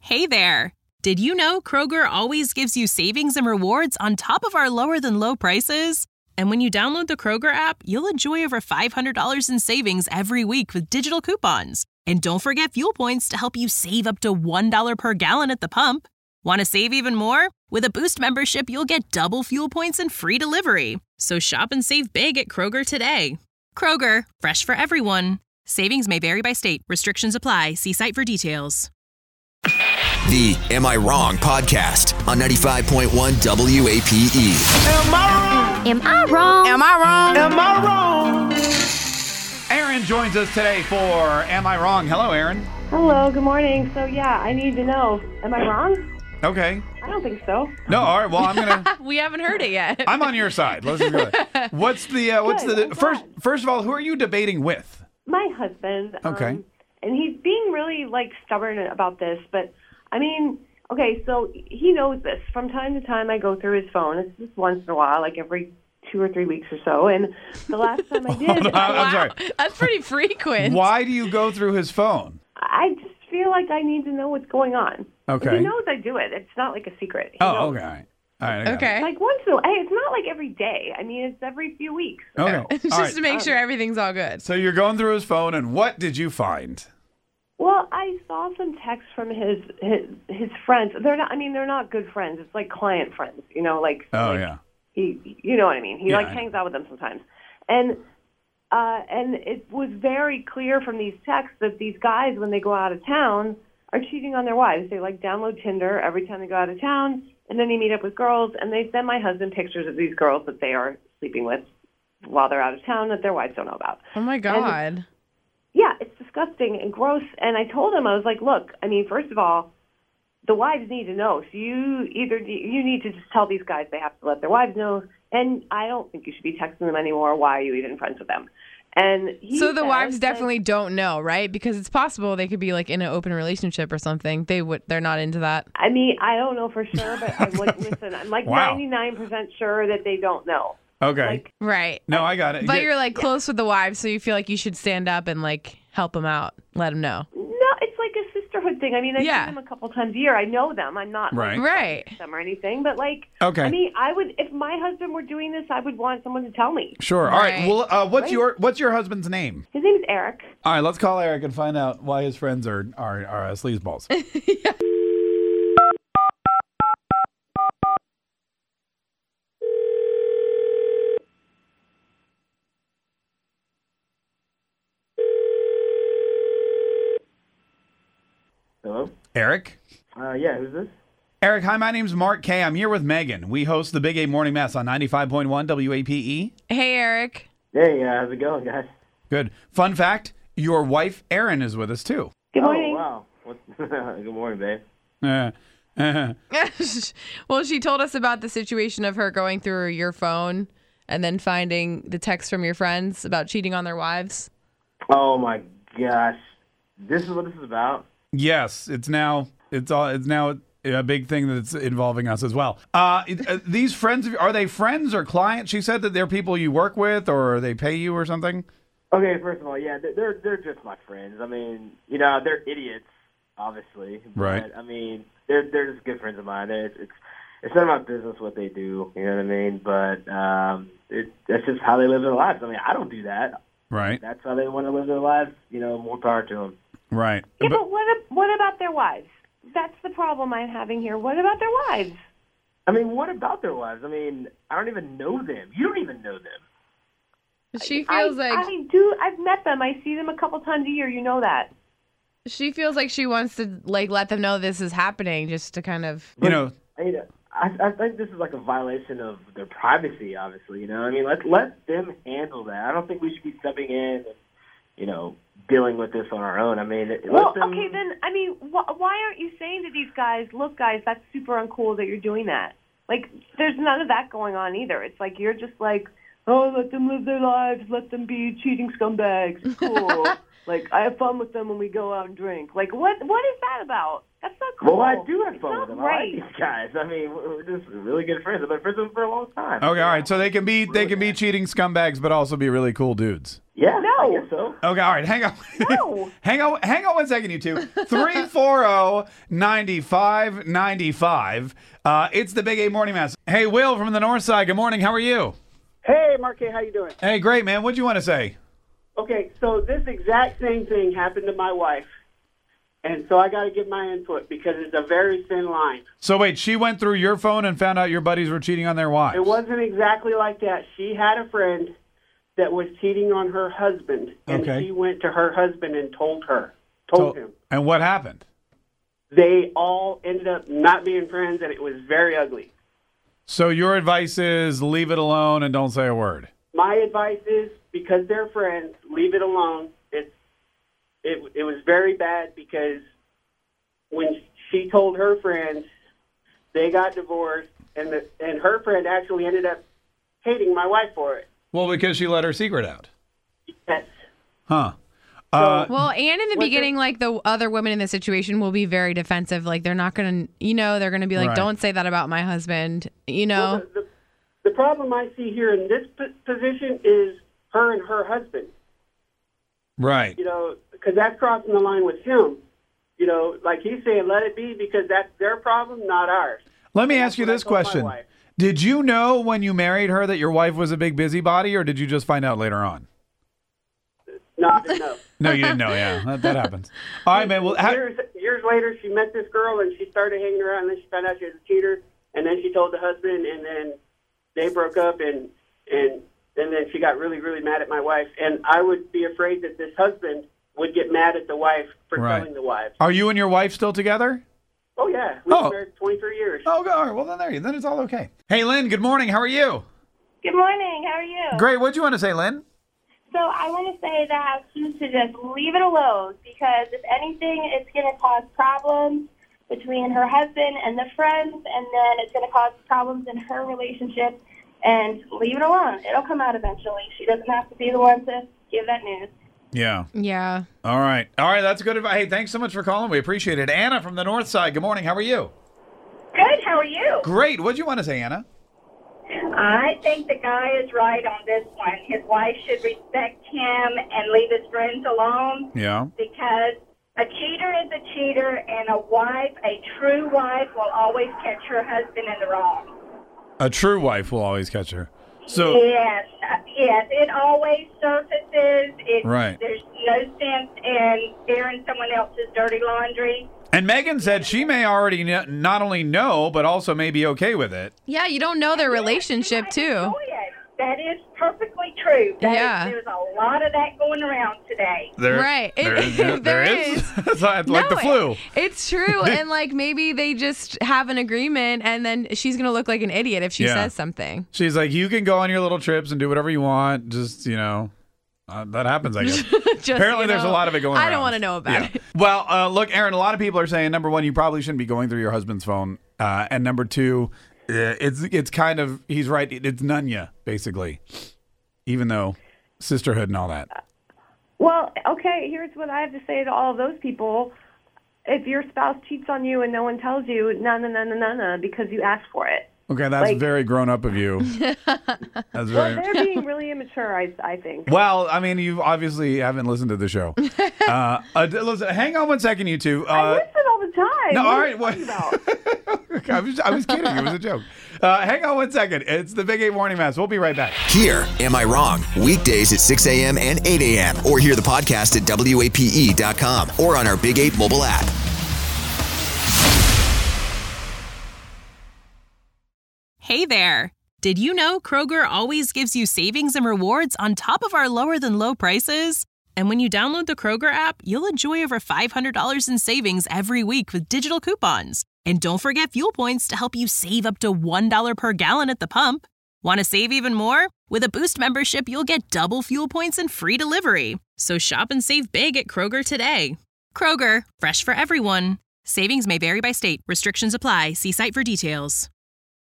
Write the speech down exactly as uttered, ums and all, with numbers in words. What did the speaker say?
Hey there! Did you know Kroger always gives you savings and rewards on top of our lower-than-low prices? And when you download the Kroger app, you'll enjoy over five hundred dollars in savings every week with digital coupons. And don't forget fuel points to help you save up to one dollar per gallon at the pump. Want to save even more? With a Boost membership, you'll get double fuel points and free delivery. So shop and save big at Kroger today. Kroger, fresh for everyone. Savings may vary by state. Restrictions apply. See site for details. The Am I Wrong podcast on ninety-five point one W A P E. Am I wrong? Am I wrong? Am I wrong? Am I wrong? Aaron joins us today for Am I Wrong? Hello, Aaron. Hello, good morning. So, yeah, I need to know, am I wrong? Okay. I don't think so. No, all right. Well, I'm gonna. We haven't heard it yet. I'm on your side. Let's just go. What's the? Uh, what's Good, the I'm first? glad. First of all, who are you debating with? My husband. Okay. Um, and he's being really, like, stubborn about this. But, I mean, okay, so he knows this. From time to time, I go through his phone. It's just once in a while, like every two or three weeks or so. And the last time I did, Hold on, I'm Wow, sorry. that's pretty frequent. Why do you go through his phone? I just feel like I need to know what's going on. Okay. He knows I do it. It's not like a secret. He Oh, knows. okay. All right. All right. I got it. Okay. Like once in a while. Hey, it's not like every day. I mean, it's every few weeks. Okay. Just All right. to make sure everything's all good. So you're going through his phone, and what did you find? Well, I saw some texts from his his his friends. They're not. I mean, they're not good friends. It's like client friends. You know, like. Oh like yeah. He, you know what I mean. He Yeah, like I hangs out with them sometimes, and uh, and it was very clear from these texts that these guys, when they go out of town, are cheating on their wives. They like download Tinder every time they go out of town, and then they meet up with girls, and they send my husband pictures of these girls that they are sleeping with while they're out of town that their wives don't know about. Oh my God. Yeah, it's disgusting and gross. And I told him, I was like, look, I mean, first of all, the wives need to know. So you either you need to just tell these guys they have to let their wives know. And I don't think you should be texting them anymore. Why are you even friends with them? And he So the says wives that- definitely don't know, right? Because it's possible they could be like in an open relationship or something. They would. They're not into that. I mean, I don't know for sure, but I'm like, listen, I'm like Wow. ninety-nine percent sure that they don't know. Okay. Like, Right. no, I got it. But Yeah. you're like close with the wives, so you feel like you should stand up and like help them out, let them know. no, it's like a sisterhood thing. I mean, I Yeah. see them a couple times a year. I know them. I'm not Right. like, Right. with them or anything, but like, Okay. I mean, I would if my husband were doing this, I would want someone to tell me. Sure. All right. Right. Well, uh, what's Right. your what's your husband's name? His name is Eric. All right. Let's call Eric and find out why his friends are are are uh, sleazeballs. Hello? Eric. Uh, yeah, who's this? Eric, hi, my name's Mark K. I'm here with Megan. We host the Big A Morning Mess on ninety-five point one W A P E. Hey, Eric. Hey, uh, how's it going, guys? Good. Fun fact, your wife, Erin, is with us, too. Good morning. Oh, wow. What? Good morning, babe. Uh, uh, Well, she told us about the situation of her going through your phone and then finding the text from your friends about cheating on their wives. Oh, my gosh. This is what this is about? yes, it's now it's all it's now a big thing that's involving us as well. Uh, it- uh, these friends, of- are they friends or clients? She said that they're people you work with or they pay you or something. Okay, first of all, yeah, they're- they're they're just my friends. I mean, you know, they're idiots, obviously. But, Right. I mean, they're they're just good friends of mine. It's it's, it's none of my business what they do, you know what I mean? But um, it, that's just how they live their lives. I mean, I don't do that. Right. That's how they want to live their lives. You know, more power to them. Right. Yeah, But- but what ab- what about their wives? That's the problem I'm having here. What about their wives? I mean, what about their wives? I mean, I don't even know them. You don't even know them. She feels I, like I do. I've met them. I see them a couple times a year. You know that. she feels like she wants to like let them know this is happening, just to kind of. you know, I, mean, I, I think this is like a violation of their privacy, obviously. You know, I mean, let let them handle that. I don't think we should be stepping in and, you know, dealing with this on our own. I mean, let Well, them, okay, then, I mean, wh- why aren't you saying to these guys, look, guys, that's super uncool that you're doing that? Like, there's none of that going on either. It's like you're just like, oh, let them live their lives, let them be cheating scumbags. Cool. Like, I have fun with them when we go out and drink. Like, what? what is that about? That's not Well, I do have fun It's with them. not I like right. these guys. I mean, we're we're just really good friends. I've been friends with them for a long time. Okay, all right. So they can be they can be cheating scumbags, but also be really cool dudes. Yeah, No. I guess so. Okay, all right. Hang on. No. hang on. Hang on one second, you two. three four zero, nine five nine five. Uh, it's the Big A Morning Mass. Hey, Will from the North Side. Good morning. How are you? Hey, Marquet, how you doing? Hey, great, man. What'd you want to say? Okay, so this exact same thing happened to my wife, and so I got to give my input because it's a very thin line. So wait, she went through your phone and found out your buddies were cheating on their wives. It wasn't exactly like that. She had a friend that was cheating on her husband, and Okay. she went to her husband and told her, told So- him. And what happened? They all ended up not being friends, and it was very ugly. So your advice is leave it alone and don't say a word. My advice is, because they're friends, leave it alone. It's it it was very bad because when she told her friends, they got divorced, and the, and her friend actually ended up hating my wife for it. Well, because she let her secret out. Yes. Huh. Uh, Well, and in the What's beginning, like the other women in the situation will be very defensive. Like they're not going to, you know, they're going to be like, Right. don't say that about my husband, you know? Well, the, the, the problem I see here in this p- position is her and her husband. right. You know, because that's crossing the line with him. You know, like he's saying, let it be because that's their problem, not ours. Let me And ask that's you what I this told my question. wife. Did you know when you married her that your wife was a big busybody, or did you just find out later on? No, I didn't know. No, you didn't know. Yeah, that, that happens. All right, man. Well, how, years years later, she met this girl and she started hanging around. And then she found out she was a cheater. And then she told the husband, and then they broke up. And and and then she got really really mad at my wife. And I would be afraid that this husband would get mad at the wife for Right. telling the wife. are you and your wife still together? Oh yeah, we've Oh. been married twenty-three years. Oh, all right. Well, then there you. Then it's all okay. Hey, Lynn. Good morning. How are you? Good morning. How are you? Great. What'd you want to say, Lynn? So I want to say that she should just leave it alone because if anything, it's going to cause problems between her husband and the friends, and then it's going to cause problems in her relationship. And leave it alone. It'll come out eventually. She doesn't have to be the one to give that news. Yeah. Yeah. All right. All right. That's good advice. Hey, thanks so much for calling. We appreciate it. Anna from the North Side. Good morning. How are you? Good. How are you? Great. What'd you want to say, Anna? I think the guy is right on this one. His wife should respect him and leave his friends alone Yeah. because a cheater is a cheater, and a wife, a true wife, will always catch her husband in the wrong. A true wife will always catch her. So, Yes, uh, yes, it always surfaces. It, Right. There's no sense in airing someone else's dirty laundry. and Megan said she may already kn- not only know, but also may be okay with it. Yeah, you don't know their relationship, Yes, too. enjoy it. That is perfectly true. That is- Yeah. there's a lot of that going around today. There, Right. It- There, there, there is. It's like like the No, flu. It's true. And like maybe they just have an agreement and then she's going to look like an idiot if she Yeah. says something. She's like, you can go on your little trips and do whatever you want. Just, you know, uh, that happens, I guess. Just, Apparently, you there's a know, lot of it going I around. don't want to know about Yeah. it. Well, uh, look, Aaron, a lot of people are saying, number one, you probably shouldn't be going through your husband's phone. Uh, and number two, uh, it's it's kind of, he's right, it, it's Nunya, basically. Even though sisterhood and all that. Well, okay, here's what I have to say to all of those people. If your spouse cheats on you and no one tells you, no, no, no, no, no, no, because you asked for it. Okay, that's Like- very grown up of you. That's Well, very. they're being really immature, I, I think. Well, I mean, you obviously haven't listened to the show. Uh, uh, d- listen, hang on one second, you two. Uh, I listen all the time. no, What all are right. you What? talking about? I was, I was kidding. It was a joke. Uh, hang on one second. It's the Big eight Morning Mass. We'll be right back. Here, Am I Wrong? Weekdays at six a.m. and eight a.m. Or hear the podcast at W A P E dot com or on our Big eight mobile app. Hey there! Did you know Kroger always gives you savings and rewards on top of our lower than low prices? And when you download the Kroger app, you'll enjoy over five hundred dollars in savings every week with digital coupons. And don't forget fuel points to help you save up to one dollar per gallon at the pump. Want to save even more? With a Boost membership, you'll get double fuel points and free delivery. So shop and save big at Kroger today. Kroger, fresh for everyone. Savings may vary by state. Restrictions apply. See site for details.